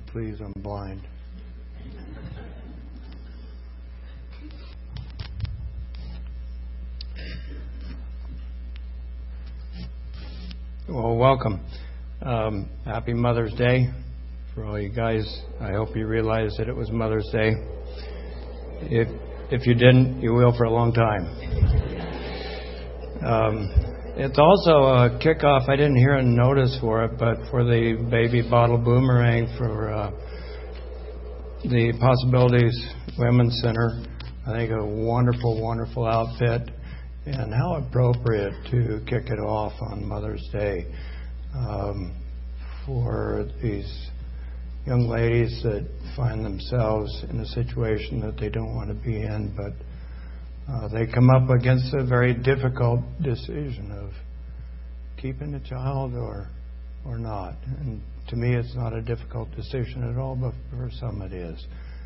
please. I'm blind. Well, welcome. Happy Mother's Day for all you guys. I hope you realize that it was Mother's Day. If you didn't, you will for a long time. It's also a kickoff. I didn't hear a notice for it, but for the Baby Bottle Boomerang for the Possibilities Women's Center. I think a wonderful, wonderful outfit. And how appropriate to kick it off on Mother's Day for these young ladies that find themselves in a situation that they don't want to be in, but they come up against a very difficult decision of keeping a child or not. And to me, it's not a difficult decision at all, but for some it is.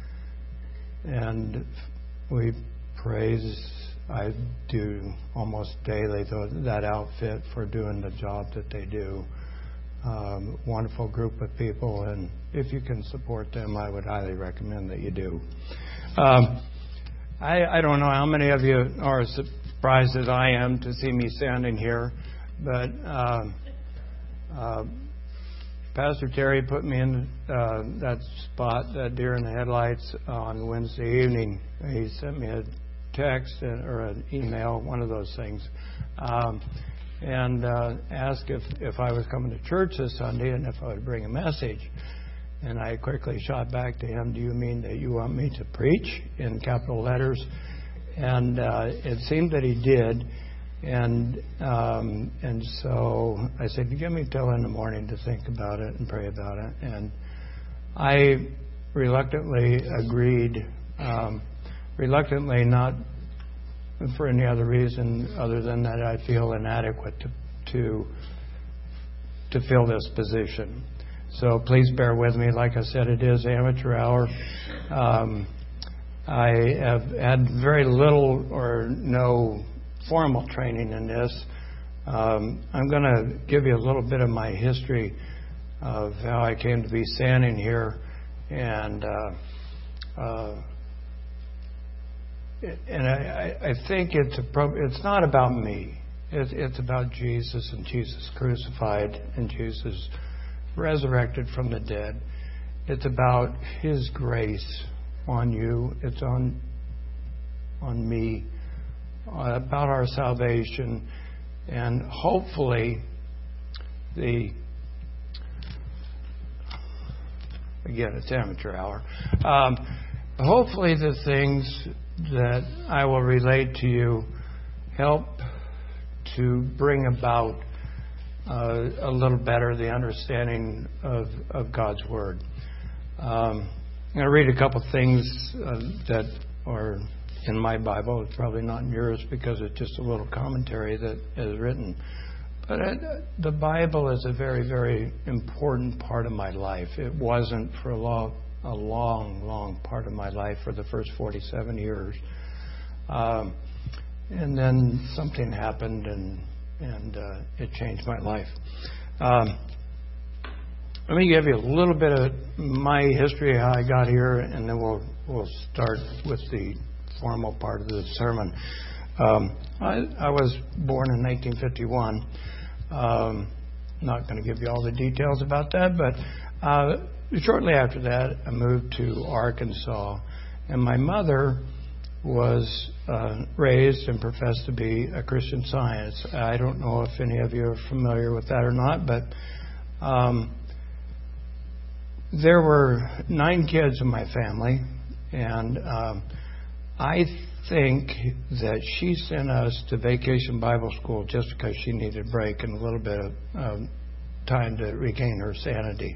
And we praise, I do almost daily, that outfit for doing the job that they do. Wonderful group of people, and if you can support them, I would highly recommend that you do. I don't know how many of you are as surprised as I am to see me standing here, but Pastor Terry put me in that spot, that deer in the headlights, on Wednesday evening. He sent me a text or an email, one of those things, and asked if I was coming to church this Sunday and if I would bring a message. And I quickly shot back to him, "Do you mean that you want me to preach?" in capital letters. And it seemed that he did. And so I said, "Give me till in the morning to think about it and pray about it." And I reluctantly agreed. Reluctantly, not for any other reason other than that I feel inadequate to fill this position. So please bear with me. Like I said, it is amateur hour. I have had very little or no formal training in this. I'm going to give you a little bit of my history of how I came to be standing here, and I think it's not about me. It's about Jesus and Jesus crucified and Jesus resurrected from the dead. It's about His grace on you. It's on me. About our salvation. And hopefully again, it's amateur hour. Hopefully the things that I will relate to you help to bring about a little better the understanding of God's Word. I'm going to read a couple things that are in my Bible. It's probably not in yours because it's just a little commentary that is written. But the Bible is a very, very important part of my life. It wasn't for a long part of my life for the first 47 years. And then something happened and it changed my life. Let me give you a little bit of my history, how I got here, and then we'll start with the formal part of the sermon. I was born in 1951. Not going to give you all the details about that, but shortly after that, I moved to Arkansas, and my mother was raised and professed to be a Christian Science. I don't know if any of you are familiar with that or not, but there were 9 kids in my family, and I think that she sent us to Vacation Bible School just because she needed a break and a little bit of time to regain her sanity.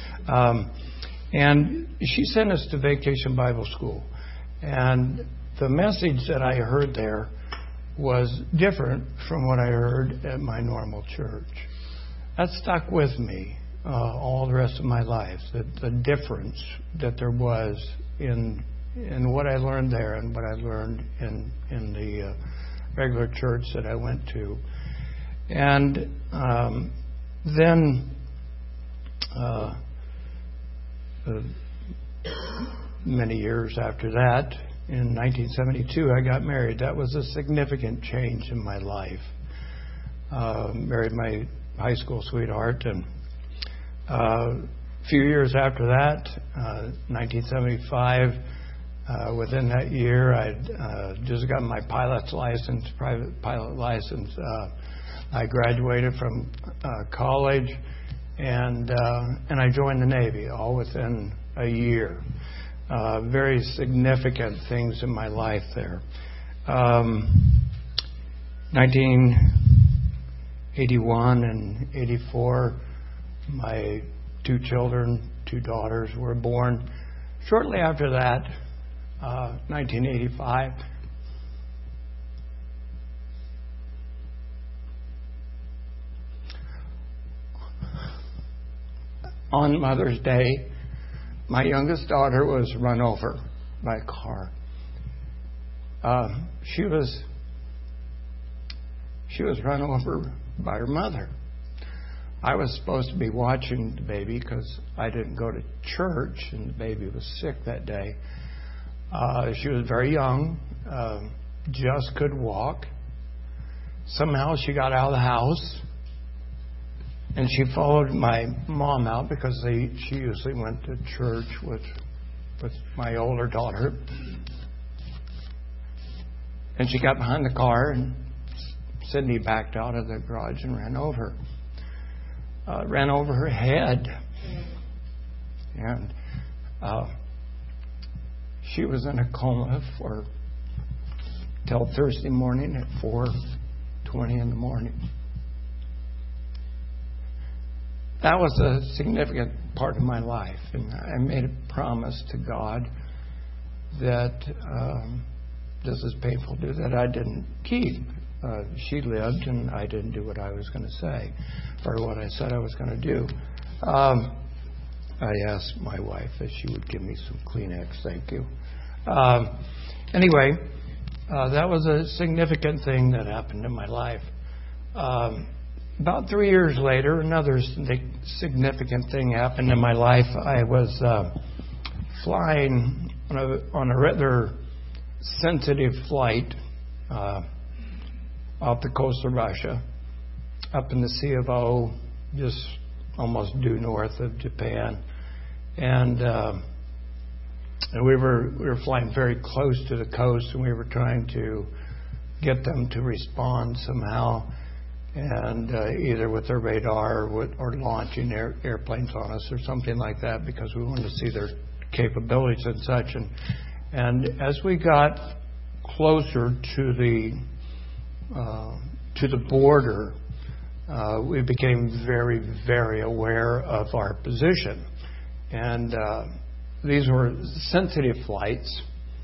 And she sent us to Vacation Bible School. And the message that I heard there was different from what I heard at my normal church. That stuck with me all the rest of my life, the difference that there was in what I learned there and what I learned in the regular church that I went to. And then many years after that, in 1972, I got married. That was a significant change in my life. Married my high school sweetheart, and a few years after that, 1975, within that year, I'd just gotten my pilot's license, private pilot license. I graduated from college, and I joined the Navy, all within a year. Very significant things in my life there. 1981 and 84, my two children, two daughters, were born. Shortly after that, 1985, on Mother's Day, my youngest daughter was run over by a car. She was run over by her mother. I was supposed to be watching the baby because I didn't go to church, and the baby was sick that day. She was very young, just could walk. Somehow she got out of the house, and she followed my mom out because she usually went to church with my older daughter. And she got behind the car, and Sydney backed out of the garage and ran over her head. And she was in a coma till Thursday morning at 4:20 in the morning. That was a significant part of my life, and I made a promise to God that this is painful to do, that I didn't keep. She lived, and I didn't do what I was going to say, or what I said I was going to do. I asked my wife if she would give me some Kleenex. Thank you. Anyway, that was a significant thing that happened in my life. About 3 years later, another significant thing happened in my life. I was flying on a rather sensitive flight off the coast of Russia, up in the Sea of O, just almost due north of Japan, and we were flying very close to the coast, and we were trying to get them to respond somehow, and either with their radar or launching airplanes on us or something like that, because we wanted to see their capabilities and such. And as we got closer to the border, we became very, very aware of our position. And these were sensitive flights.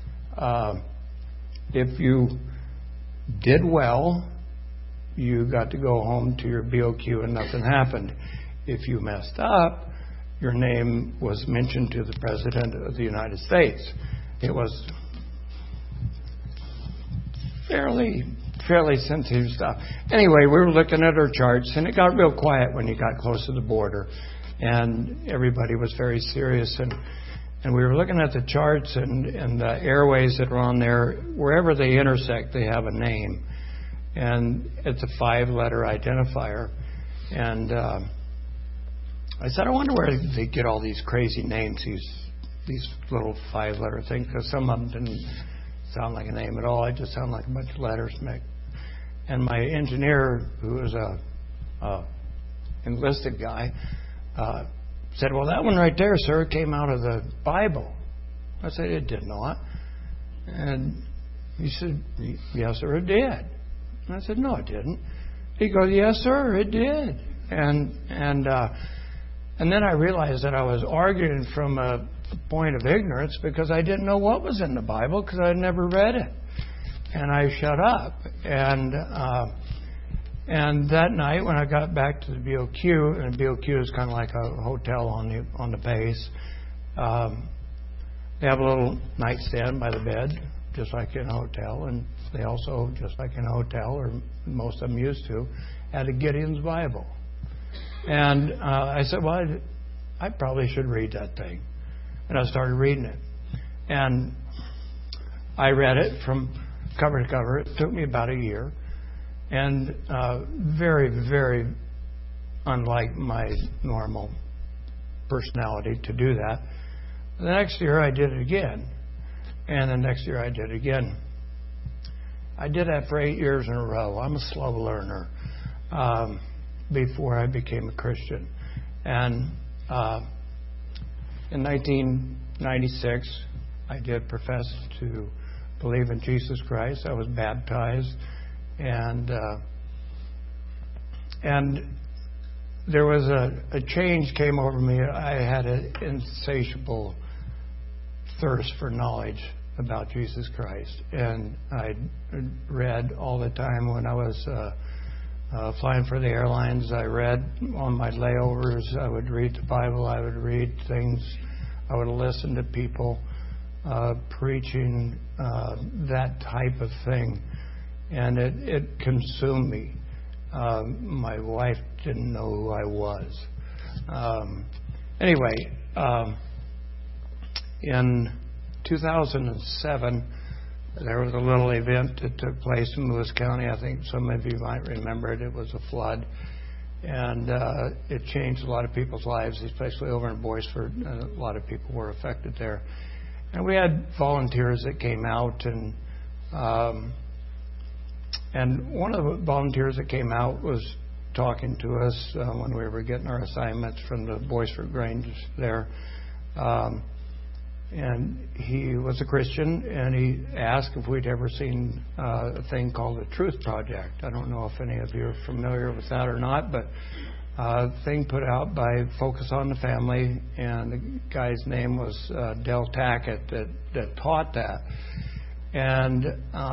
If you did well, you got to go home to your BOQ and nothing happened. If you messed up, your name was mentioned to the President of the United States. It was fairly sensitive stuff. Anyway, we were looking at our charts, and it got real quiet when you got close to the border, and everybody was very serious, and we were looking at the charts and the airways that are on there. Wherever they intersect, they have a name, and it's a 5-letter identifier. And I said, I wonder where they get all these crazy names, these little 5-letter things, because some of them didn't sound like a name at all. It just sounded like a bunch of letters mixed. And my engineer, who was a enlisted guy, said, well, that one right there, sir, came out of the Bible. I said, it did not. And he said, yes, sir, it did. And I said, no, it didn't. He goes, yes, sir, it did. And then I realized that I was arguing from a point of ignorance because I didn't know what was in the Bible because I had never read it. And I shut up. And that night when I got back to the BOQ, and BOQ is kind of like a hotel on the base, they have a little nightstand by the bed, just like in a hotel, and they also, just like in a hotel, or most of them used to, had a Gideon's Bible. And I said, well, I probably should read that thing. And I started reading it. And I read it from cover to cover. It took me about a year. And very, very unlike my normal personality to do that. The next year I did it again. And the next year I did it again. I did that for 8 years in a row. I'm a slow learner before I became a Christian. And in 1996, I did profess to believe in Jesus Christ. I was baptized. And there was a change came over me. I had an insatiable thirst for knowledge about Jesus Christ. And I read all the time when I was flying for the airlines. I read on my layovers. I would read the Bible. I would read things. I would listen to people preaching that type of thing. And it consumed me. My wife didn't know who I was. Anyway, in 2007, there was a little event that took place in Lewis County. I think some of you might remember it. It was a flood. And it changed a lot of people's lives, especially over in Boyceford. A lot of people were affected there. And we had volunteers that came out, and one of the volunteers that came out was talking to us when we were getting our assignments from the Boyceford Grange there. And he was a Christian, and he asked if we'd ever seen a thing called the Truth Project. I don't know if any of you are familiar with that or not, but a thing put out by Focus on the Family, and the guy's name was Del Tackett that taught that. And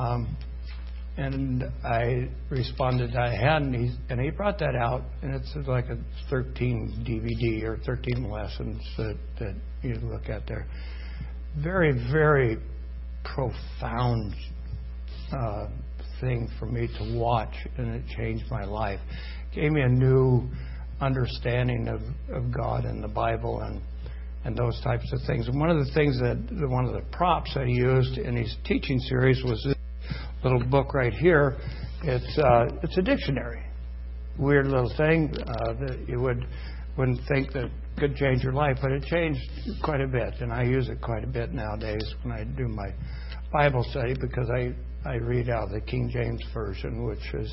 I responded I hadn't, and he brought that out, and it's like a 13 DVD or 13 lessons that you look at there. Very, very profound thing for me to watch, and it changed my life. Gave me a new understanding of God and the Bible and those types of things. And one of the things one of the props that he used in his teaching series was this little book right here. It's a dictionary. Weird little thing that you wouldn't think that could change your life, but it changed quite a bit, and I use it quite a bit nowadays when I do my Bible study, because I read out the King James Version, which is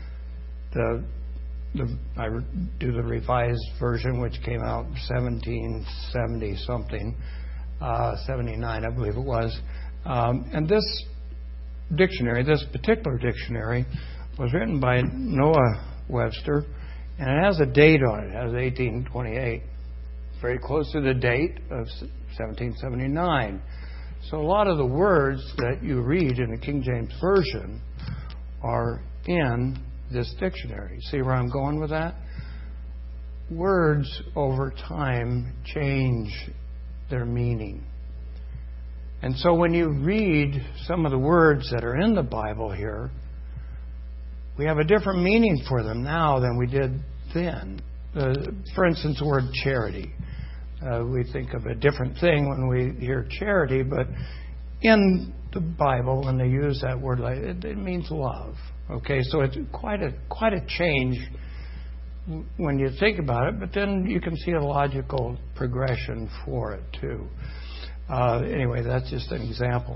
I do the Revised Version, which came out in 1770 something, 79 I believe it was, and this dictionary, this particular dictionary, was written by Noah Webster, and it has a date on it. It has 1828. Very close to the date of 1779. So a lot of the words that you read in the King James Version are in this dictionary. See where I'm going with that? Words over time change their meaning. And so when you read some of the words that are in the Bible here, we have a different meaning for them now than we did then. For instance, the word charity. We think of a different thing when we hear charity, but in the Bible, when they use that word, it means love. Okay, so it's quite a change when you think about it, but then you can see a logical progression for it too. Anyway, that's just an example.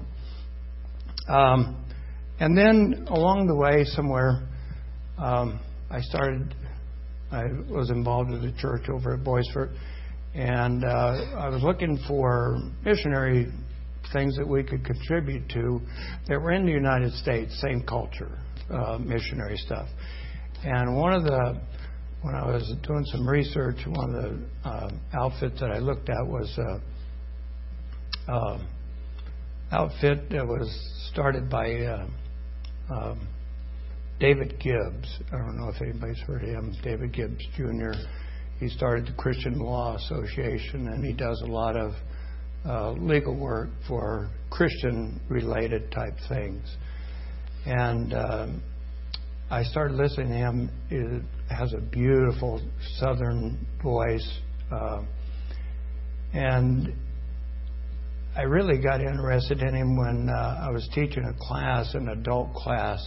And then along the way somewhere, I was involved with a church over at Boyceford, and I was looking for missionary things that we could contribute to that were in the United States, same culture, missionary stuff. And when I was doing some research, one of the outfits that I looked at was outfit that was started by David Gibbs. I don't know if anybody's heard of him. David Gibbs Jr. He started the Christian Law Association, and he does a lot of legal work for Christian-related type things. And I started listening to him. He has a beautiful Southern voice, and I really got interested in him when I was teaching a class, an adult class,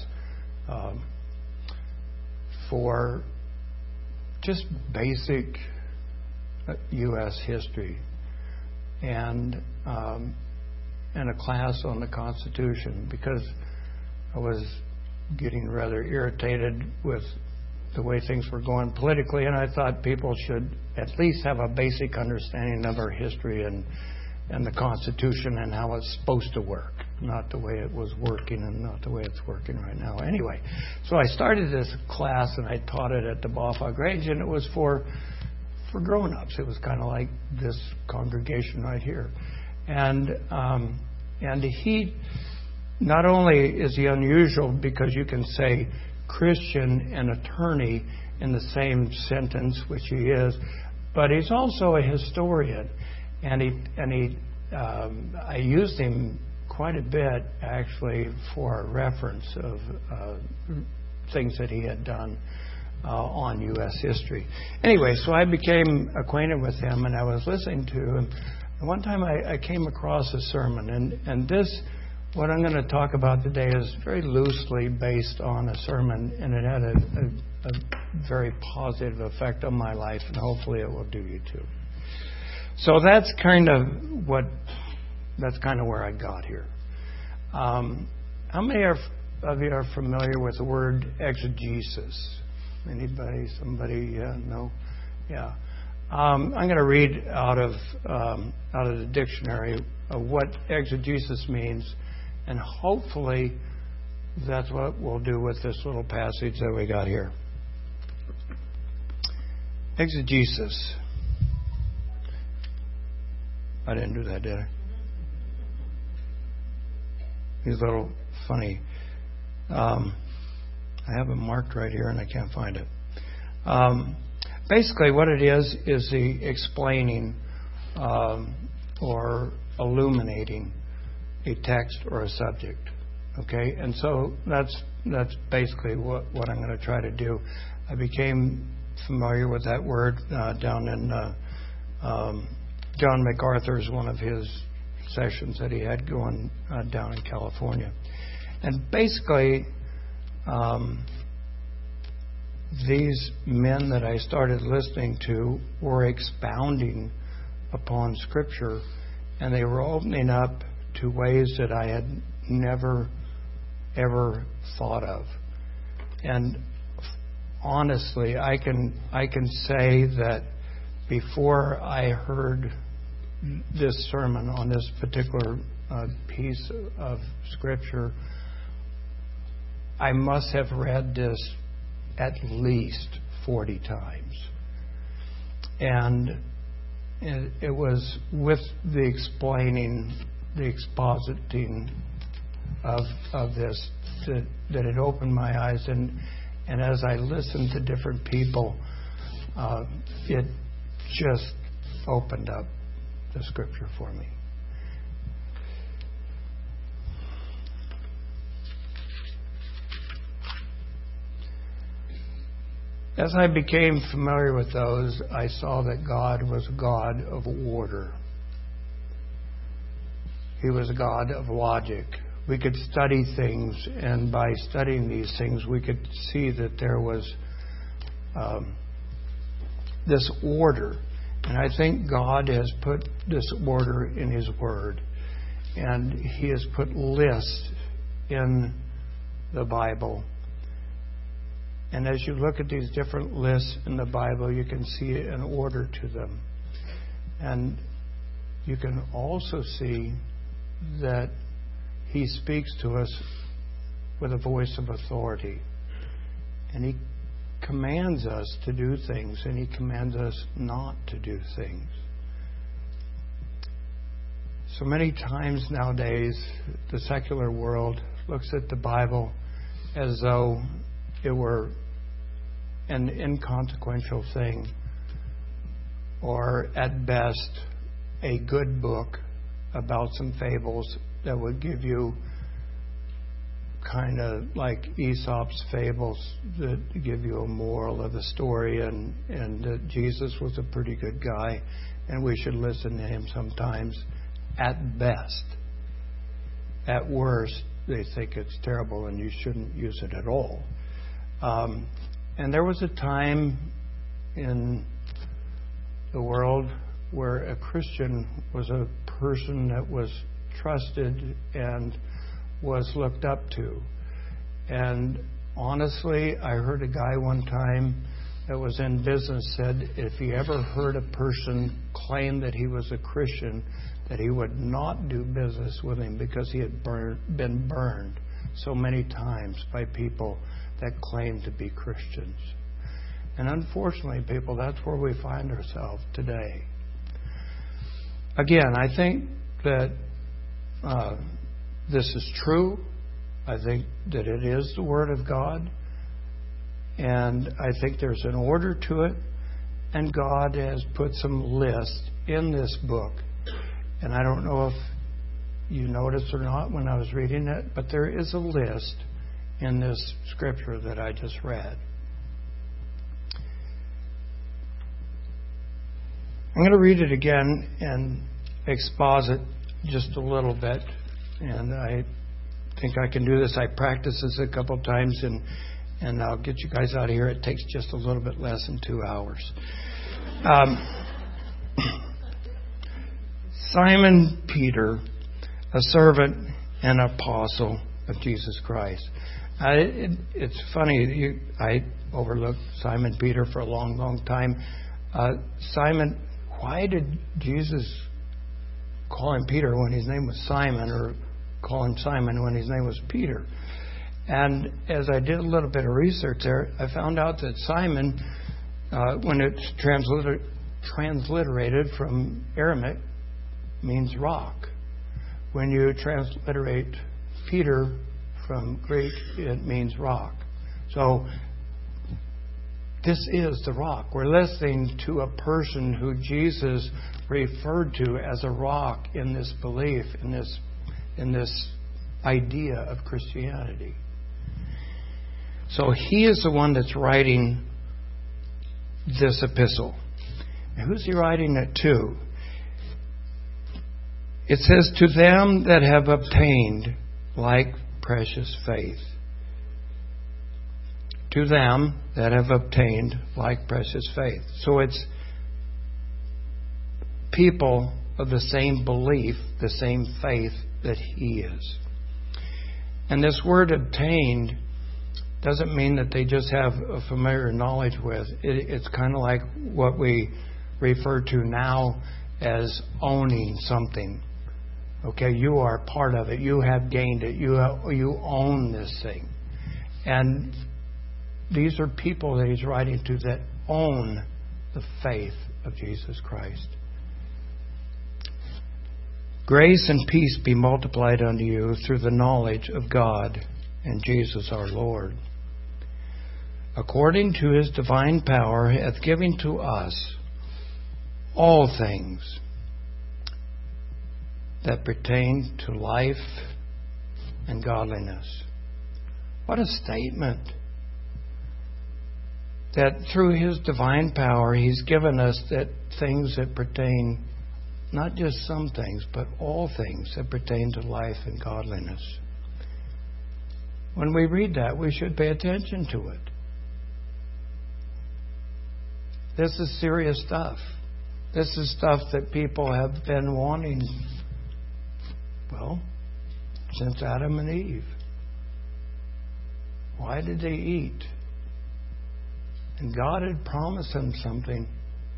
for just basic U.S. history, and a class on the Constitution, because I was getting rather irritated with the way things were going politically, and I thought people should at least have a basic understanding of our history and the Constitution and how it's supposed to work, not the way it was working and not the way it's working right now. Anyway, so I started this class and I taught it at the Bafog Grange, and it was for grown-ups. It was kind of like this congregation right here. And he, not only is he unusual because you can say Christian and attorney in the same sentence, which he is, but he's also a historian. I used him quite a bit, actually, for reference of things that he had done on U.S. history. Anyway, so I became acquainted with him, and I was listening to him. And one time I came across a sermon, and this, what I'm going to talk about today, is very loosely based on a sermon, and it had a very positive effect on my life, and hopefully it will do you too. So that's kind of where I got here. How many of you are familiar with the word exegesis? Anybody? Somebody? No? Yeah. I'm going to read out of the dictionary of what exegesis means, and hopefully that's what we'll do with this little passage that we got here. Exegesis. I didn't do that, did I? He's a little funny. I have it marked right here and I can't find it. Basically what it is the explaining or illuminating a text or a subject. Okay? And so that's basically what I'm going to try to do. I became familiar with that word down in John MacArthur's, one of his sessions that he had going down in California. And basically, these men that I started listening to were expounding upon Scripture, and they were opening up to ways that I had never, ever thought of. And honestly, I can say that before I heard this sermon on this particular piece of Scripture, I must have read this at least 40 times. And it was with the explaining, the expositing of this that it opened my eyes. And as I listened to different people, it just opened up the Scripture for me. As I became familiar with those, I saw that God was a God of order. He was a God of logic. We could study things, and by studying these things, we could see that there was this order. And I think God has put this order in His Word. And He has put lists in the Bible. And as you look at these different lists in the Bible, you can see an order to them. And you can also see that He speaks to us with a voice of authority. And He commands us to do things, and He commands us not to do things. So many times nowadays, the secular world looks at the Bible as though it were an inconsequential thing, or at best a good book about some fables that would give you kind of like Aesop's fables that give you a moral of the story, and that Jesus was a pretty good guy and we should listen to him sometimes. at best. At worst, they think it's terrible and you shouldn't use it at all. And there was a time in the world where a Christian was a person that was trusted and was looked up to. And honestly, I heard a guy one time that was in business said if he ever heard a person claim that he was a Christian, that he would not do business with him because he had been burned so many times by people that claimed to be Christians. And unfortunately, people, that's where we find ourselves today. Again, I think that this is true. I think that it is the Word of God. And I think there's an order to it. And God has put some lists in this book. And I don't know if you noticed or not when I was reading it, but there is a list in this scripture that I just read. I'm going to read it again and exposit just a little bit. And I think I can do this. I practiced this a couple of times, and I'll get you guys out of here. It takes just a little bit less than 2 hours. Simon Peter, a servant and apostle of Jesus Christ. It's funny, I overlooked Simon Peter for a long, long time. Simon, why did Jesus call him Peter when his name was Simon, or call him Simon when his name was Peter? And as I did a little bit of research there, I found out that Simon, when it's transliterated from Aramaic, means rock. When you transliterate Peter from Greek, it means rock. So this is the rock. We're listening to a person who Jesus referred to as a rock in this belief, in this idea of Christianity. So he is the one that's writing this epistle. And who's he writing it to? It says, to them that have obtained like precious faith. To them that have obtained like precious faith. So it's people of the same belief, the same faith that he is. And this word obtained doesn't mean that they just have a familiar knowledge with. It's kind of like what we refer to now as owning something. Okay, you are part of it. You have gained it. You own this thing. And these are people that he's writing to that own the faith of Jesus Christ. Grace and peace be multiplied unto you through the knowledge of God and Jesus our Lord, according to his divine power hath given to us all things that pertain to life and godliness. What a statement. That through his divine power he's given us that things that pertain, not just some things, but all things that pertain to life and godliness. When we read that, we should pay attention to it. This is serious stuff. This is stuff that people have been wanting, well, since Adam and Eve. Why did they eat? And God had promised them something,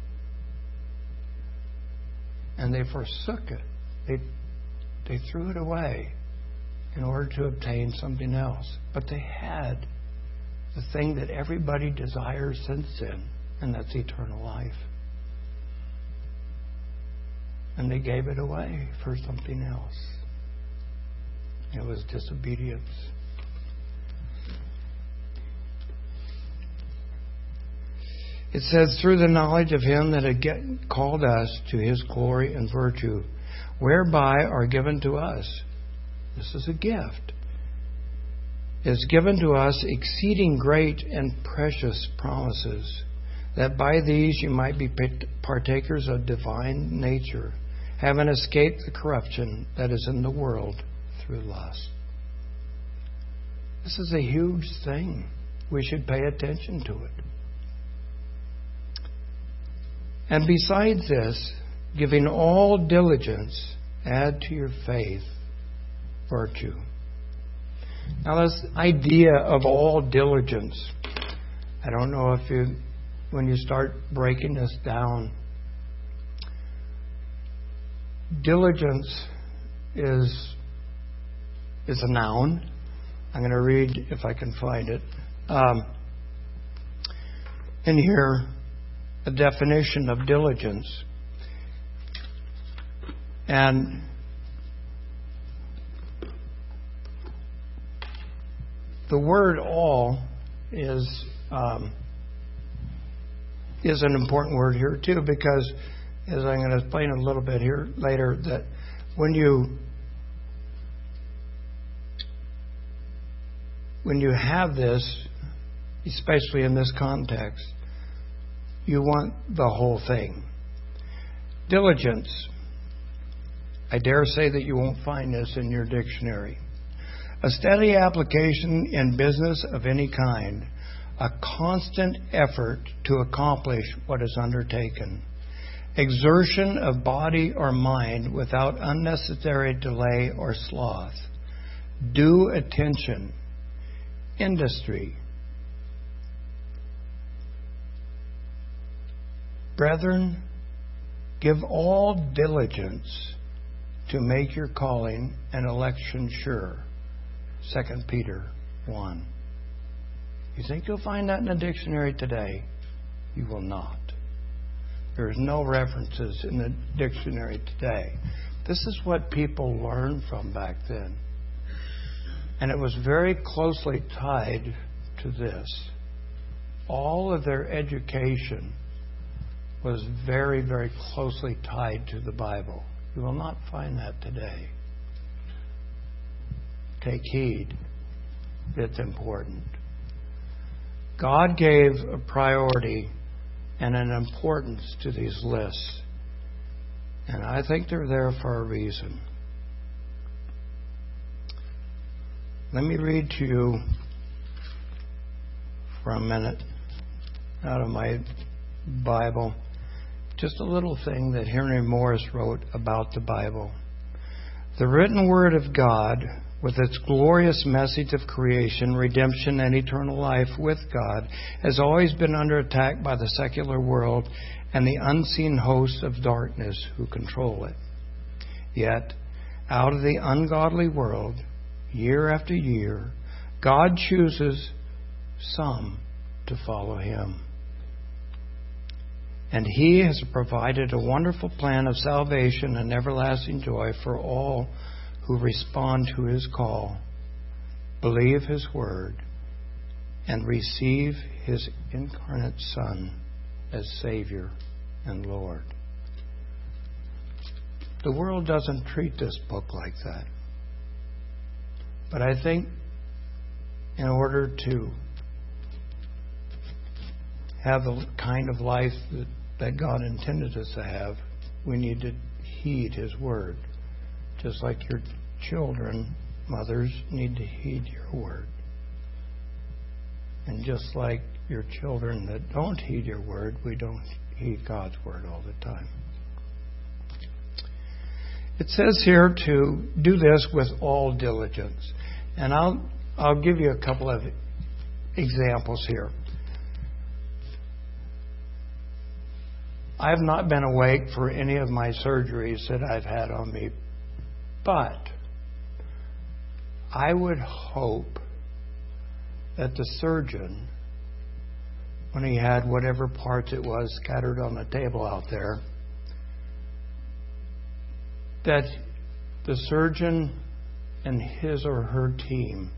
and they forsook it. They threw it away in order to obtain something else. But they had the thing that everybody desires since then, and that's eternal life. And they gave it away for something else. It was disobedience. It says, through the knowledge of him that had called us to his glory and virtue, whereby are given to us, this is a gift, is given to us exceeding great and precious promises, that by these you might be partakers of divine nature, having escaped the corruption that is in the world through lust. This is a huge thing. We should pay attention to it. And besides this, giving all diligence, add to your faith virtue. Now, this idea of all diligence, I don't know if when you start breaking this down, diligence is a noun. I'm going to read, if I can find it, in here, a definition of diligence. And the word all is an important word here too, because as I'm going to explain a little bit here later, that when you have this, especially in this context, you want the whole thing. Diligence. I dare say that you won't find this in your dictionary. A steady application in business of any kind, a constant effort to accomplish what is undertaken, exertion of body or mind without unnecessary delay or sloth, due attention, industry. Brethren, give all diligence to make your calling and election sure. 2 Peter 1. You think you'll find that in a dictionary today? You will not. There's no references in the dictionary today. This is what people learned from back then. And it was very closely tied to this. All of their education was very, very closely tied to the Bible. You will not find that today. Take heed. It's important. God gave a priority and an importance to these lists. And I think they're there for a reason. Let me read to you for a minute out of my Bible just a little thing that Henry Morris wrote about the Bible. The written word of God, with its glorious message of creation, redemption, and eternal life with God, has always been under attack by the secular world and the unseen hosts of darkness who control it. Yet, out of the ungodly world, year after year, God chooses some to follow Him. And He has provided a wonderful plan of salvation and everlasting joy for all who respond to His call, believe His word, and receive His incarnate Son as Savior and Lord. The world doesn't treat this book like that. But I think in order to have the kind of life that God intended us to have, we need to heed His word. Just like your children, mothers, need to heed your word. And just like your children that don't heed your word, we don't heed God's word all the time. It says here to do this with all diligence. And I'll give you a couple of examples here. I've not been awake for any of my surgeries that I've had on me, but I would hope that the surgeon, when he had whatever parts it was scattered on the table out there, that the surgeon and his or her team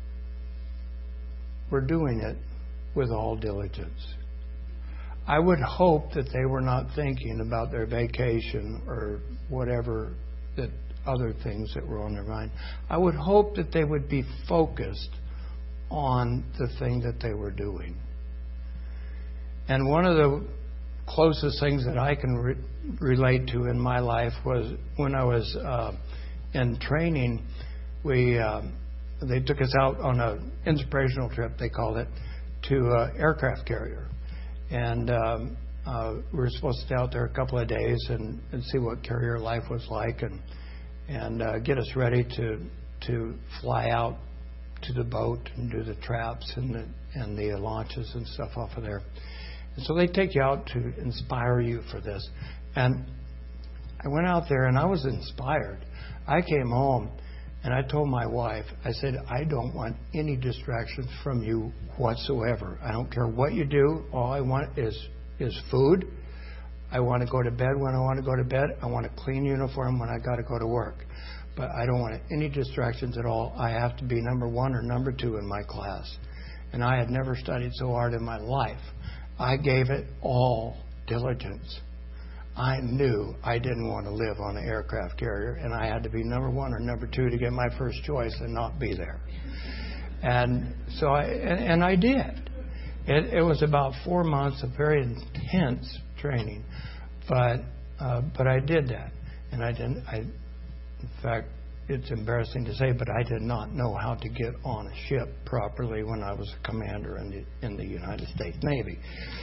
were doing it with all diligence. I would hope that they were not thinking about their vacation or whatever, that other things that were on their mind. I would hope that they would be focused on the thing that they were doing. And one of the closest things that I can relate to in my life was when I was in training. They took us out on an inspirational trip, they called it, to an aircraft carrier. And we were supposed to stay out there a couple of days and see what carrier life was like and get us ready to fly out to the boat and do the traps and the launches and stuff off of there. And so they take you out to inspire you for this. And I went out there and I was inspired. I came home and I told my wife, I said, I don't want any distractions from you whatsoever. I don't care what you do. All I want is food. I want to go to bed when I want to go to bed. I want a clean uniform when I got to go to work. But I don't want any distractions at all. I have to be number 1 or number 2 in my class. And I had never studied so hard in my life. I gave it all diligence. I knew I didn't want to live on an aircraft carrier, and I had to be number 1 or number 2 to get my first choice and not be there. And so I did. It was about 4 months of very intense training, but I did that, and I didn't. In fact, it's embarrassing to say, but I did not know how to get on a ship properly when I was a commander in the United States Navy.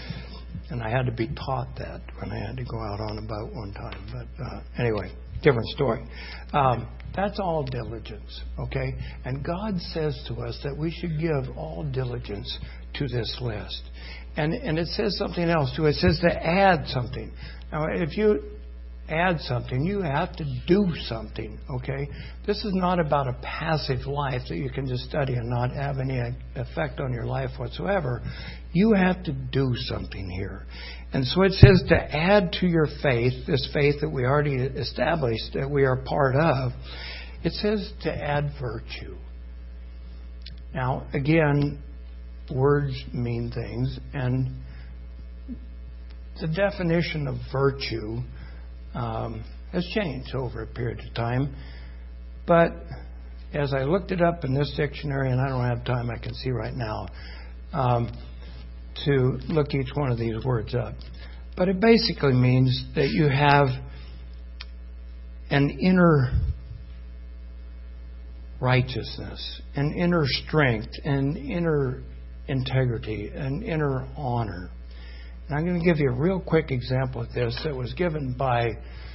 And I had to be taught that when I had to go out on a boat one time. But anyway, different story. That's all diligence, okay? And God says to us that we should give all diligence to this list. And it says something else too. It says to add something. Now, if you add something, you have to do something, okay? This is not about a passive life that you can just study and not have any effect on your life whatsoever. You have to do something here. And so it says to add to your faith, this faith that we already established that we are part of, it says to add virtue. Now, again, words mean things, and the definition of virtue has changed over a period of time. But as I looked it up in this dictionary, and I don't have time, I can see right now, to look each one of these words up. But it basically means that you have an inner righteousness, an inner strength, an inner integrity, an inner honor. And I'm going to give you a real quick example of this that was given by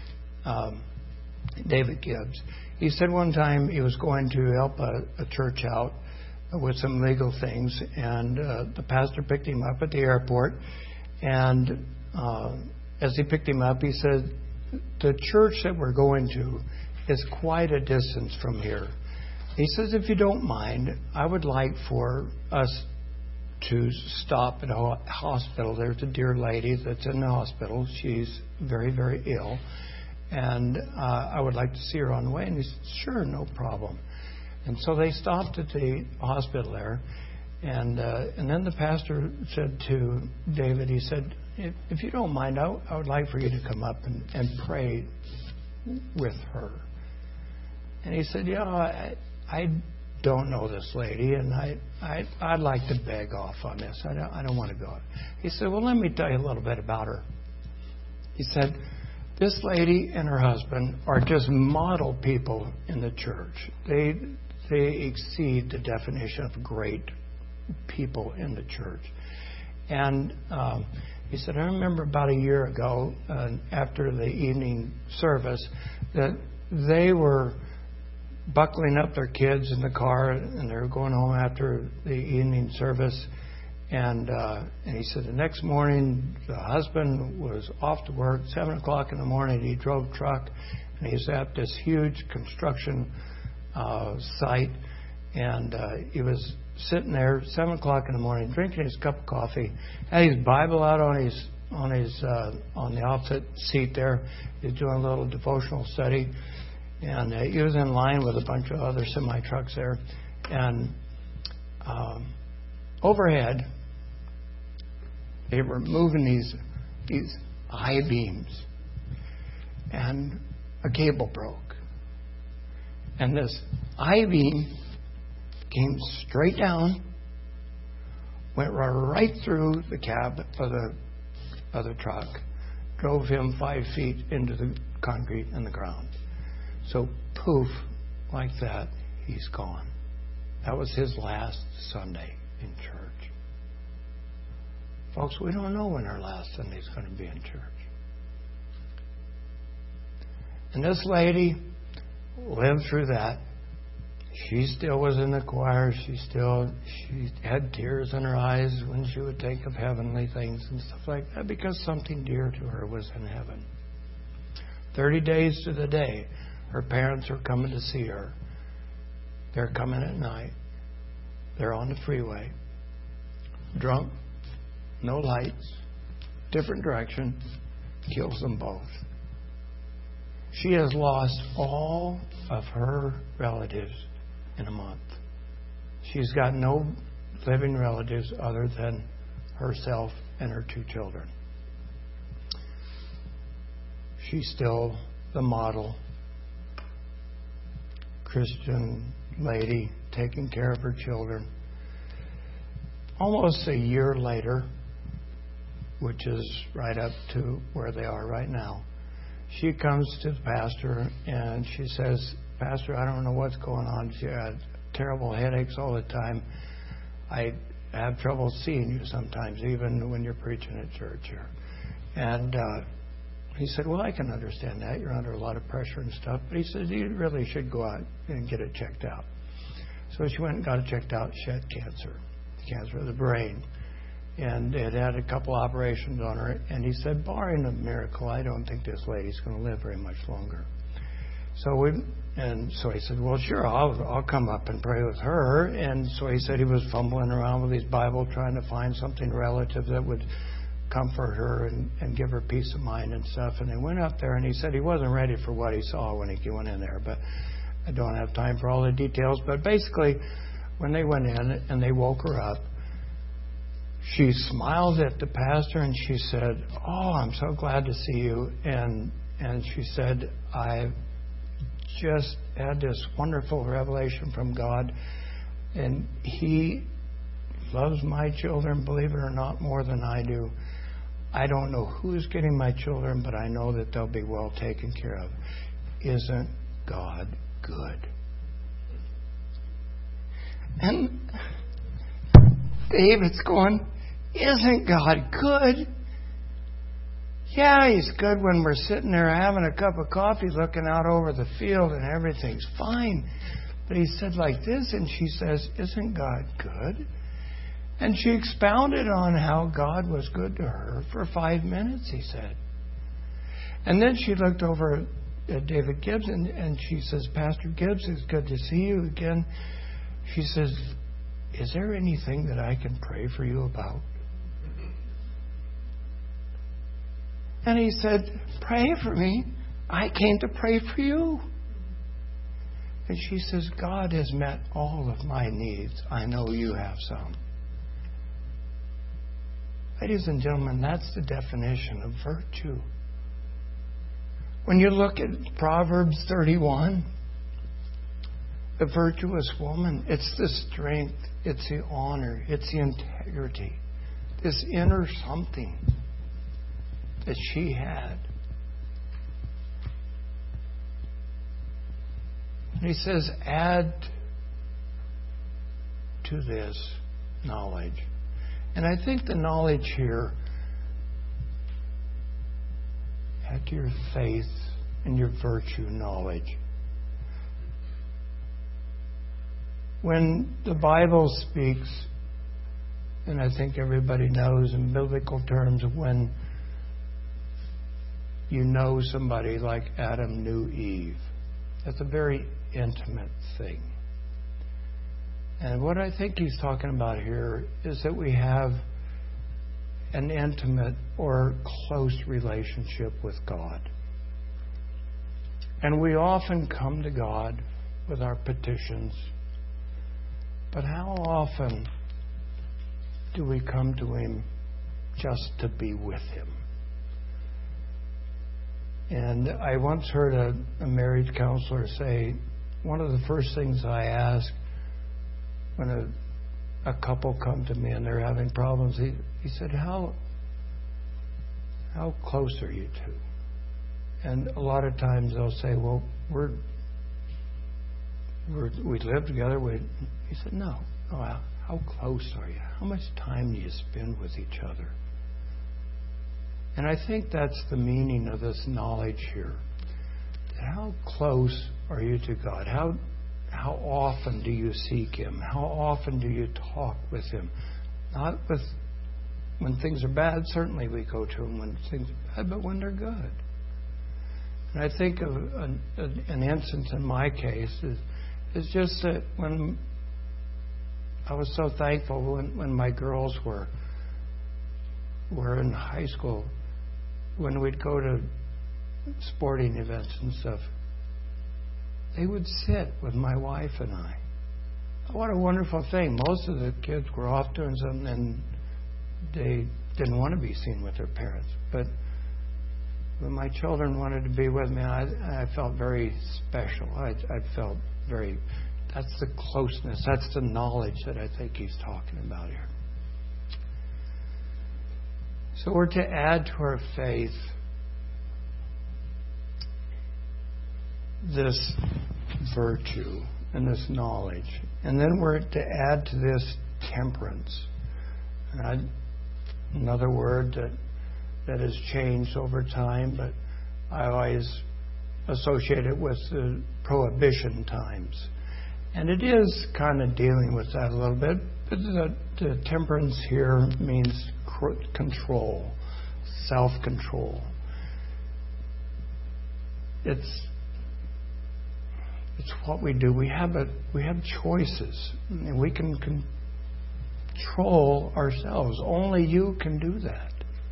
David Gibbs. He said one time he was going to help a church out with some legal things, and the pastor picked him up at the airport. And as he picked him up, he said, the church that we're going to is quite a distance from here. He says, if you don't mind, I would like for us to stop at a hospital. There's a dear lady that's in the hospital. She's very, very ill. And I would like to see her on the way. And he said, sure, no problem. And so they stopped at the hospital there. And then the pastor said to David, he said, if you don't mind, I would like for you to come up and pray with her. And he said, I don't know this lady, and I'd like to beg off on this. I don't want to go. He said, well, let me tell you a little bit about her. He said, this lady and her husband are just model people in the church. They exceed the definition of great people in the church. And he said, I remember about a year ago, after the evening service, that they were buckling up their kids in the car, and they were going home after the evening service. And he said the next morning the husband was off to work. 7 o'clock in the morning he drove truck, and he's at this huge construction site, and he was sitting there 7 o'clock in the morning drinking his cup of coffee, had his Bible out on the opposite seat there. He's doing a little devotional study. And he was in line with a bunch of other semi-trucks there. And overhead, they were moving these I-beams. And a cable broke. And this I-beam came straight down, went right through the cab of the truck, drove him 5 feet into the concrete and the ground. So poof, like that, he's gone. That was his last Sunday in church. Folks, we don't know when our last Sunday is going to be in church. And this lady lived through that. She still was in the choir. She had tears in her eyes when she would think of heavenly things and stuff like that, because something dear to her was in heaven. 30 days to the day, her parents are coming to see her. They're coming at night. They're on the freeway. Drunk, no lights, different direction, kills them both. She has lost all of her relatives in a month. She's got no living relatives other than herself and her 2 children. She's still the model Christian lady taking care of her children. Almost a year later, which is right up to where they are right now, she comes to the pastor and she says, "Pastor, I don't know what's going on. She had terrible headaches all the time. I have trouble seeing you sometimes, even when you're preaching at church here." And he said, "Well, I can understand that. You're under a lot of pressure and stuff." But he said, "You really should go out and get it checked out." So she went and got it checked out. She had cancer of the brain. And it had a couple operations on her. And he said, "Barring a miracle, I don't think this lady's going to live very much longer." So he said, "Well, sure, I'll come up and pray with her." And so he said he was fumbling around with his Bible, trying to find something relative that would comfort her and give her peace of mind and stuff. And they went up there, and he said he wasn't ready for what he saw when he went in there. But I don't have time for all the details. But basically, when they went in and they woke her up, she smiled at the pastor and she said, "Oh, I'm so glad to see you." And she said, "I've just had this wonderful revelation from God, and He loves my children, believe it or not, more than I do. I don't know who's getting my children, but I know that they'll be well taken care of. Isn't God good?" And David's going, "Isn't God good? Yeah, He's good when we're sitting there having a cup of coffee looking out over the field and everything's fine." But he said like this, and she says, "Isn't God good?" And she expounded on how God was good to her for 5 minutes, he said. And then she looked over at David Gibbs and she says, "Pastor Gibbs, it's good to see you again." She says, "Is there anything that I can pray for you about?" And he said, "Pray for me. I came to pray for you." And she says, "God has met all of my needs. I know you have some." Ladies and gentlemen, that's the definition of virtue. When you look at Proverbs 31, the virtuous woman, it's the strength, it's the honor, it's the integrity, this inner something that she had. And he says, add to this knowledge. And I think the knowledge here, add to your faith and your virtue knowledge. When the Bible speaks, and I think everybody knows in biblical terms, when you know somebody like Adam knew Eve, that's a very intimate thing. And what I think he's talking about here is that we have an intimate or close relationship with God. And we often come to God with our petitions. But how often do we come to Him just to be with Him? And I once heard a marriage counselor say, one of the first things I ask when a couple come to me and they're having problems, he said, how how close are you two? And a lot of times they'll say, well, we live together. He said, no. How close are you? How much time do you spend with each other? And I think that's the meaning of this knowledge here. How close are you to God? How often do you seek Him? How often do you talk with Him? Not with when things are bad. Certainly we go to Him when things are bad, but when they're good. And I think of an instance in my case is just that when I was so thankful when my girls were in high school, when we'd go to sporting events and stuff, they would sit with my wife and I. What a wonderful thing. Most of the kids were off doing something and they didn't want to be seen with their parents. But when my children wanted to be with me, I felt very special. I felt very... That's the closeness. That's the knowledge that I think he's talking about here. So we're to add to our faith this virtue and this knowledge. And then we're to add to this temperance. Another word that has changed over time, but I always associate it with the prohibition times. And it is kind of dealing with that a little bit. But the temperance here means control, self-control. It's what we do. We have choices, and we can control ourselves. Only you can do that.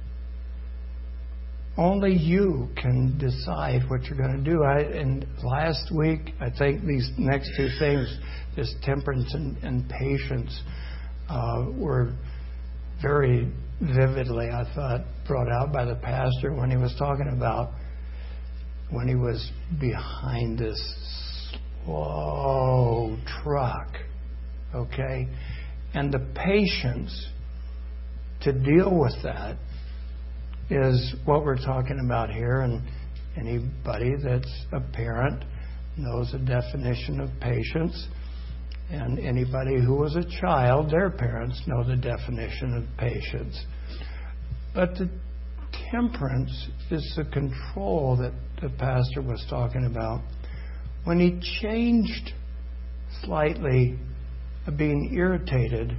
Only you can decide what you're going to do. And last week, I think these next two things, this temperance and patience, were very vividly, I thought, brought out by the pastor when he was talking about when he was behind this slow truck, okay? And the patience to deal with that is what we're talking about here. And anybody that's a parent knows the definition of patience. And anybody who was a child, their parents know the definition of patience. But the temperance is the control that the pastor was talking about. When he changed slightly being irritated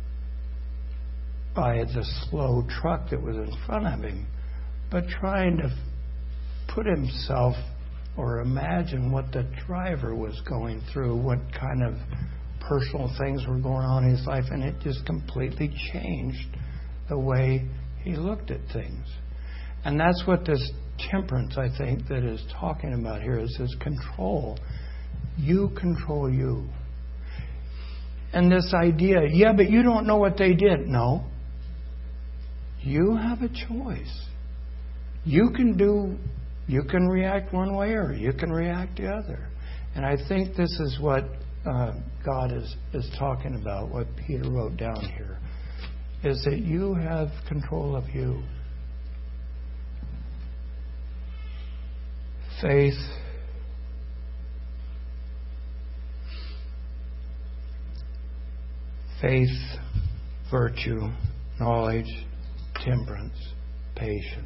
by the slow truck that was in front of him, but trying to put himself or imagine what the driver was going through, what kind of personal things were going on in his life, and it just completely changed the way he looked at things. And that's what this temperance, I think, that is talking about here, is this control. You control you. And this idea, yeah, but you don't know what they did. No. You have a choice. You can react one way or you can react the other. And I think this is what God is talking about, what Peter wrote down here, is that you have control of you. Faith, virtue, knowledge, temperance, patience.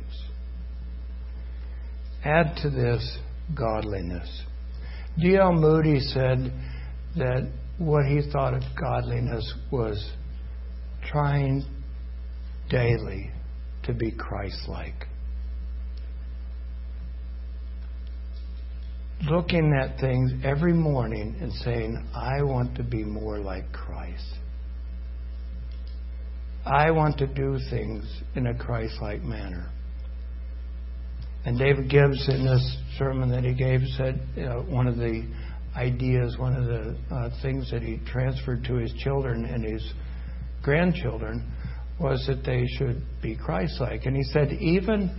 Add to this godliness. D.L. Moody said that what he thought of godliness was trying daily to be Christ-like. Looking at things every morning and saying, I want to be more like Christ. I want to do things in a Christ-like manner. And David Gibbs, in this sermon that he gave, said one of the ideas, one of the things that he transferred to his children and his grandchildren was that they should be Christ-like. And he said even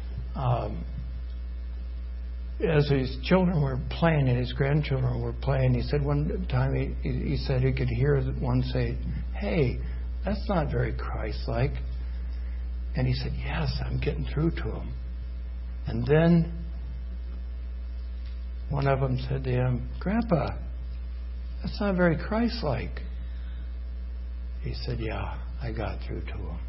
as his children were playing and his grandchildren were playing, he said one time he said he could hear one say, hey, that's not very Christ-like. And he said, yes, I'm getting through to him. And then one of them said to him, Grandpa, that's not very Christ-like. He said, yeah, I got through to him.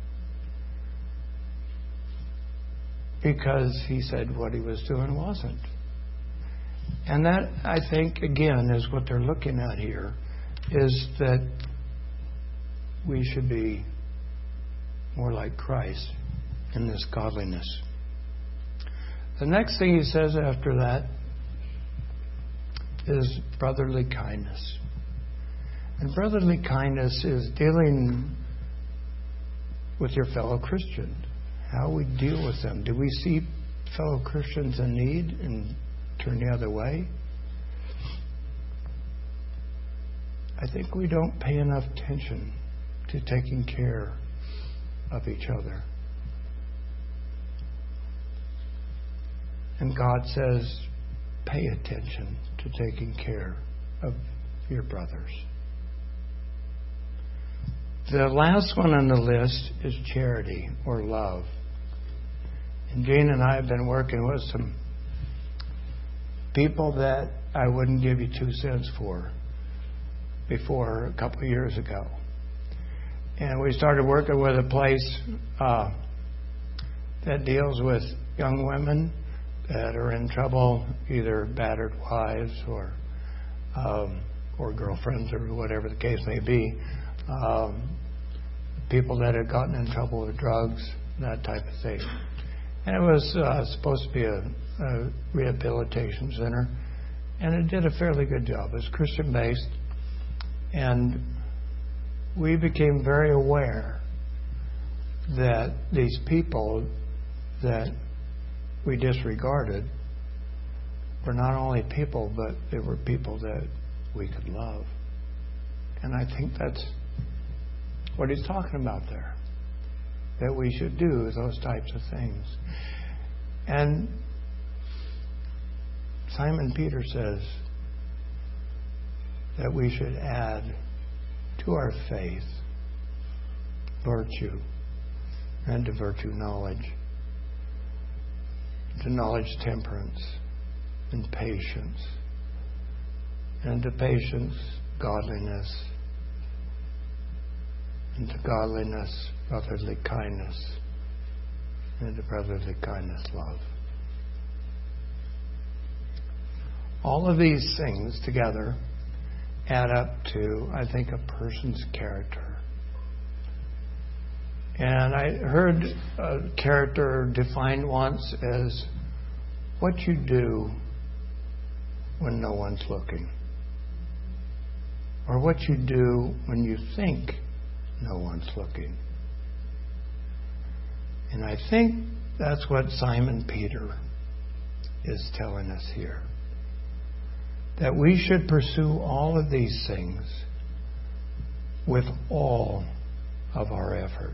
Because he said what he was doing wasn't. And that, I think, again, is what they're looking at here, is that we should be more like Christ in this godliness. The next thing he says after that is brotherly kindness. And brotherly kindness is dealing with your fellow Christian. How we deal with them. Do we see fellow Christians in need and turn the other way? I think we don't pay enough attention to taking care of each other. And God says, pay attention to taking care of your brothers. The last one on the list is charity or love. And Jane and I have been working with some people that I wouldn't give you 2 cents for before a couple of years ago. And we started working with a place that deals with young women that are in trouble, either battered wives or girlfriends or whatever the case may be. People that had gotten in trouble with drugs, that type of thing. And it was supposed to be a rehabilitation center, and it did a fairly good job. It was Christian-based, and we became very aware that these people that we disregarded were not only people, but they were people that we could love. And I think that's what he's talking about there, that we should do those types of things. And Simon Peter says that we should add to our faith virtue, and to virtue knowledge, to knowledge temperance and patience, and to patience godliness, and to godliness brotherly kindness, and to brotherly kindness love. All of these things together add up to, I think, a person's character. And I heard a character defined once as what you do when no one's looking, or what you do when you think no one's looking. And I think that's what Simon Peter is telling us here. That we should pursue all of these things with all of our effort.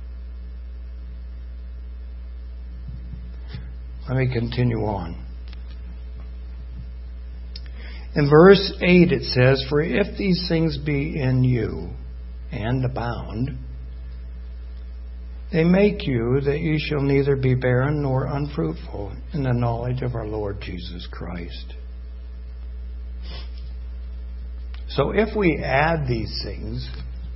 Let me continue on. In verse 8 it says, "For if these things be in you and abound, they make you that ye shall neither be barren nor unfruitful in the knowledge of our Lord Jesus Christ." So if we add these things,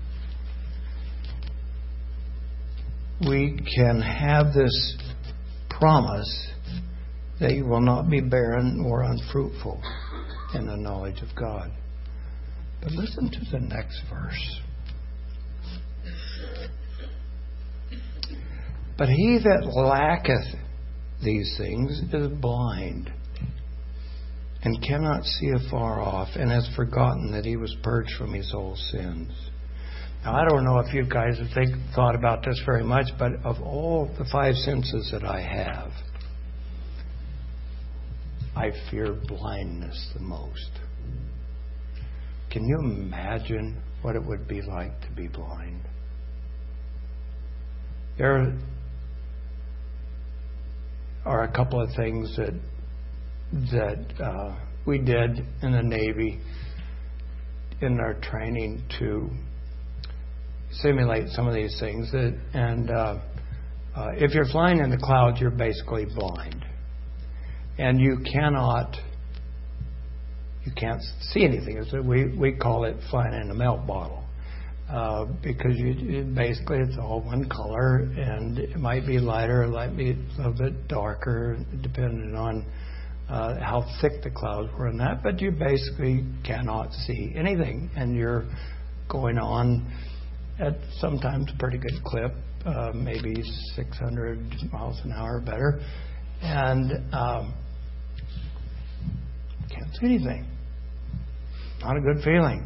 we can have this promise that you will not be barren nor unfruitful in the knowledge of God. But listen to the next verse. "But he that lacketh these things is blind, and cannot see afar off, and has forgotten that he was purged from his old sins." Now, I don't know if you guys have thought about this very much, but of all the 5 senses that I have, I fear blindness the most. Can you imagine what it would be like to be blind? There are a couple of things that we did in the Navy in our training to simulate some of these things. And If you're flying in the clouds, you're basically blind. And you can't see anything. We call it flying in a milk bottle. Because basically it's all one color, and it might be lighter, it might be a little bit darker, depending on how thick the clouds were in that. But you basically cannot see anything, and you're going on at sometimes a pretty good clip, maybe 600 miles an hour or better, and can't see anything. Not a good feeling.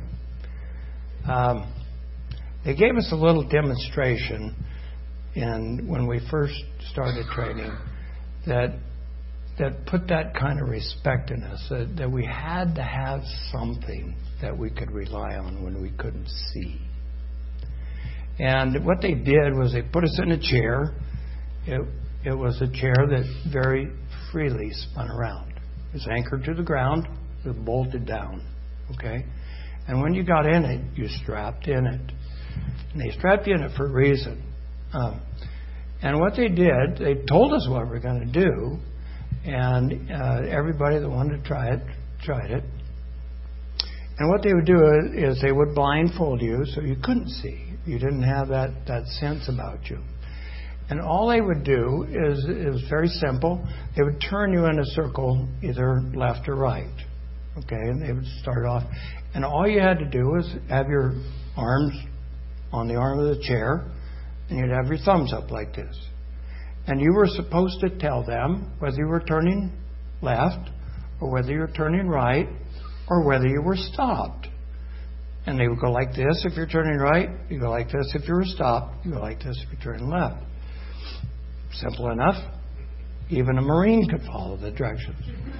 They gave us a little demonstration when we first started training that put that kind of respect in us, that we had to have something that we could rely on when we couldn't see. And what they did was they put us in a chair. It was a chair that very freely spun around. It was anchored to the ground. It was bolted down. Okay? And when you got in it, you strapped in it. And they strapped you in it for a reason. And what they did, they told us what we're going to do. And everybody that wanted to try it, tried it. And what they would do is they would blindfold you so you couldn't see. You didn't have that sense about you. And all they would do is, it was very simple. They would turn you in a circle, either left or right. Okay, and they would start off. And all you had to do was have your arms on the arm of the chair, and you'd have your thumbs up like this. And you were supposed to tell them whether you were turning left, or whether you were turning right, or whether you were stopped. And they would go like this if you're turning right, you go like this if you were stopped, you go like this if you're turning left. Simple enough. Even a Marine could follow the directions.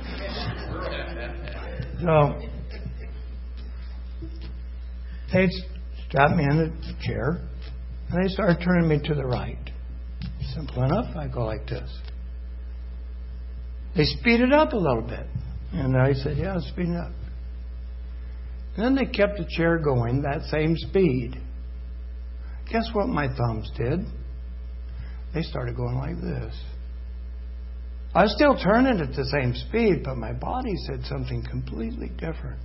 So they strapped me in the chair, and they started turning me to the right. Simple enough. I go like this. They speeded up a little bit. And I said, yeah, speeding up. And then they kept the chair going that same speed. Guess what my thumbs did? They started going like this. I was still turning at the same speed, but my body said something completely different.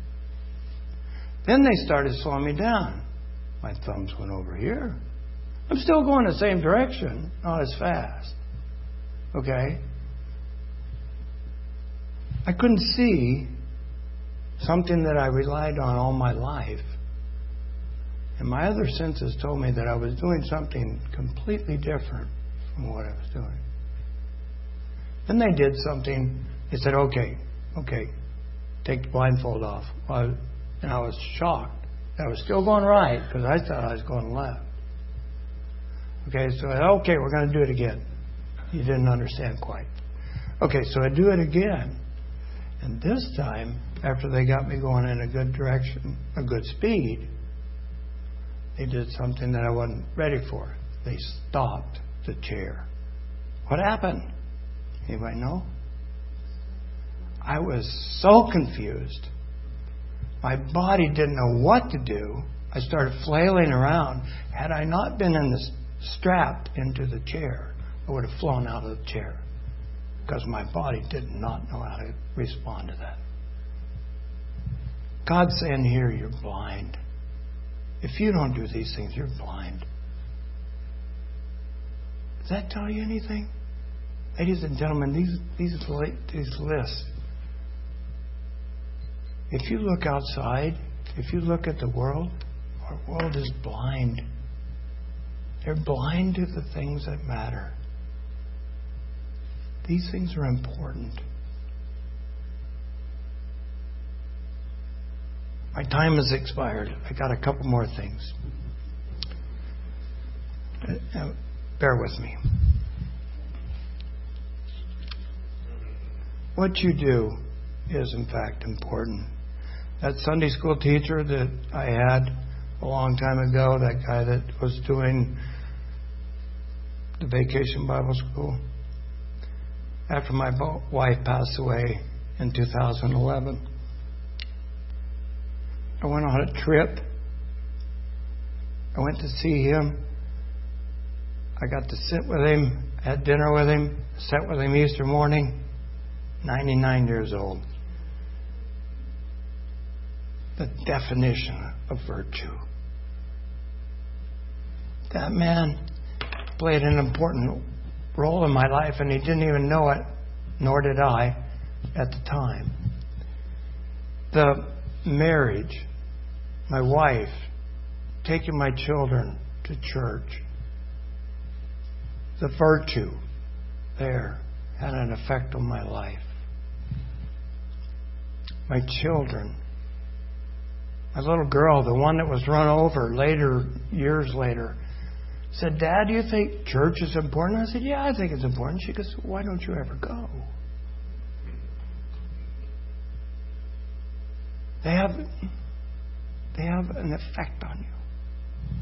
Then they started slowing me down. My thumbs went over here. I'm still going the same direction, not as fast. Okay? I couldn't see something that I relied on all my life. And my other senses told me that I was doing something completely different from what I was doing. Then they did something. They said, okay, take the blindfold off. And I was shocked. I was still going right because I thought I was going left. Okay, so we're going to do it again. You didn't understand quite. Okay, so I do it again. And this time, after they got me going in a good direction, a good speed, they did something that I wasn't ready for. They stopped the chair. What happened? Anybody know? I was so confused. My body didn't know what to do. I started flailing around. Had I not been strapped into the chair, I would have flown out of the chair. Because my body did not know how to respond to that. God's saying here, you're blind. If you don't do these things, you're blind. Does that tell you anything? Ladies and gentlemen, these lists. If you look outside, if you look at the world, our world is blind. They're blind to the things that matter. These things are important. My time has expired. I got a couple more things. Bear with me. What you do is, in fact, important. That Sunday school teacher that I had a long time ago, that guy that was doing the Vacation Bible School, after my wife passed away in 2011, I went on a trip. I went to see him. I got to sit with him, had dinner with him, sat with him Easter morning, 99 years old. The definition of virtue. That man played an important role in my life, and he didn't even know it, nor did I at the time. The marriage, my wife, taking my children to church, the virtue there had an effect on my life. My children, my little girl, the one that was run over years later, said, "Dad, do you think church is important?" I said, "Yeah, I think it's important." She goes, "Why don't you ever go?" They have an effect on you.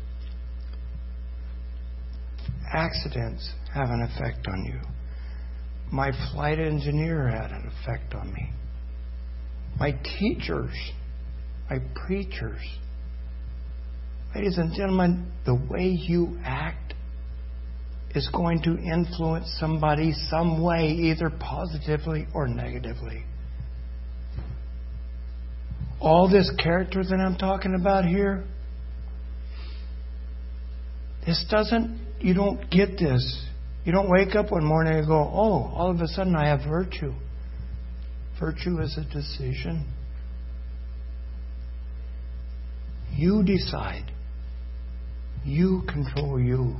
Accidents have an effect on you. My flight engineer had an effect on me. My teachers, my preachers. Ladies and gentlemen, the way you act is going to influence somebody some way, either positively or negatively. All this character that I'm talking about here, you don't get this. You don't wake up one morning and go, "Oh, all of a sudden I have virtue." Virtue is a decision. You decide. You control you.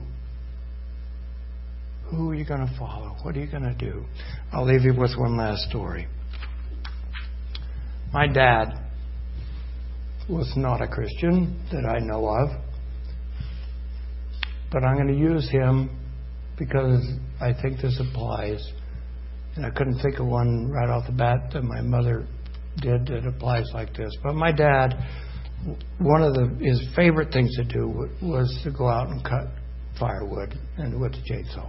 Who are you going to follow? What are you going to do? I'll leave you with one last story. My dad was not a Christian that I know of, but I'm going to use him because I think this applies. And I couldn't think of one right off the bat that my mother did that applies like this. But my dad, one of his favorite things to do was to go out and cut firewood and with the chainsaw.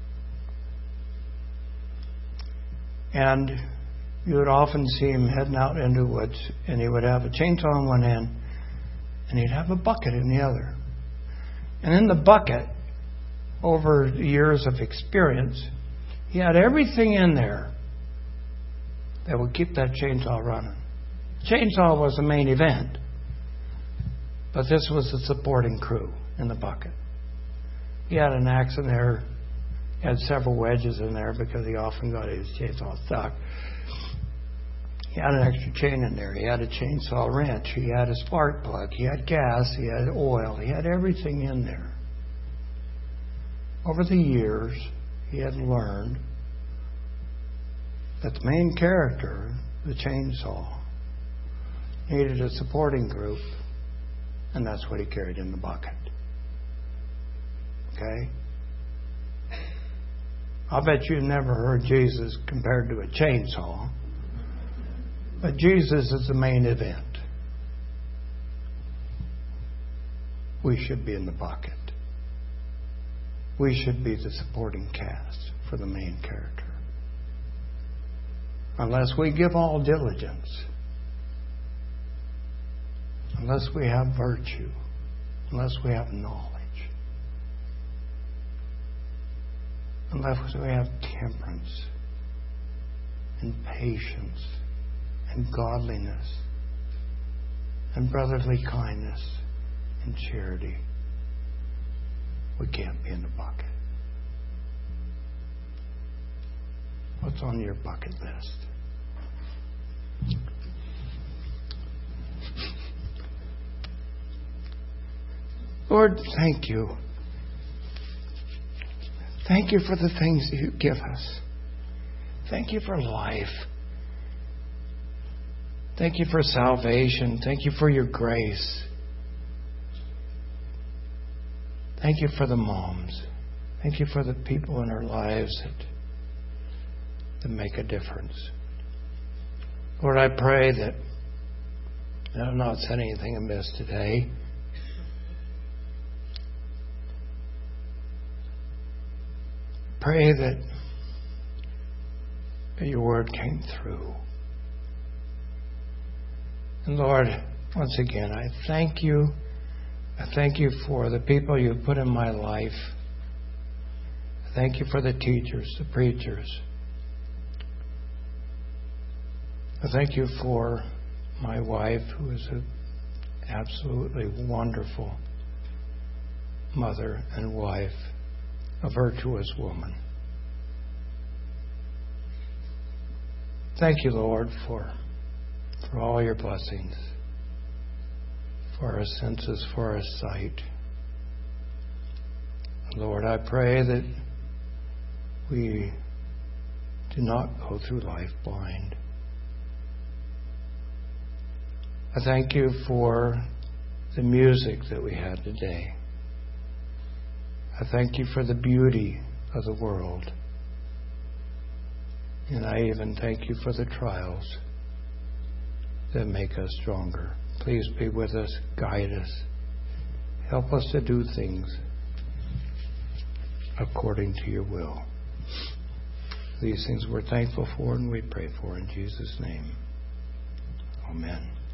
And you would often see him heading out into the woods, and he would have a chainsaw in one hand, and he'd have a bucket in the other. And in the bucket, over years of experience, he had everything in there that would keep that chainsaw running. Chainsaw was the main event, but this was the supporting crew in the bucket. He had an axe in there, had several wedges in there because he often got his chainsaw stuck. He had an extra chain in there. He had a chainsaw wrench. He had a spark plug. He had gas. He had oil. He had everything in there. Over the years, he had learned that the main character, the chainsaw, needed a supporting group, and that's what he carried in the bucket. Okay? I'll bet you've never heard Jesus compared to a chainsaw, but Jesus is the main event. We should be in the bucket. We should be the supporting cast for the main character. Unless we give all diligence, unless we have virtue, unless we have knowledge, unless we have temperance and patience and godliness and brotherly kindness and charity, we can't be in the bucket. What's on your bucket list? Lord, thank you. Thank you for the things that you give us. Thank you for life. Thank you for salvation. Thank you for your grace. Thank you for the moms. Thank you for the people in our lives that make a difference. Lord, I pray that I've not said anything amiss today. Pray that your word came through. And Lord, once again, I thank you. I thank you for the people you've put in my life Thank you for the teachers, the preachers. I thank you for my wife, who is an absolutely wonderful mother and wife, a virtuous woman. Thank you, Lord, for all your blessings, for our senses, for our sight. Lord, I pray that we do not go through life blind. I thank you for the music that we had today. I thank you for the beauty of the world. And I even thank you for the trials that make us stronger. Please be with us, guide us, help us to do things according to your will. These things we're thankful for and we pray for in Jesus' name. Amen.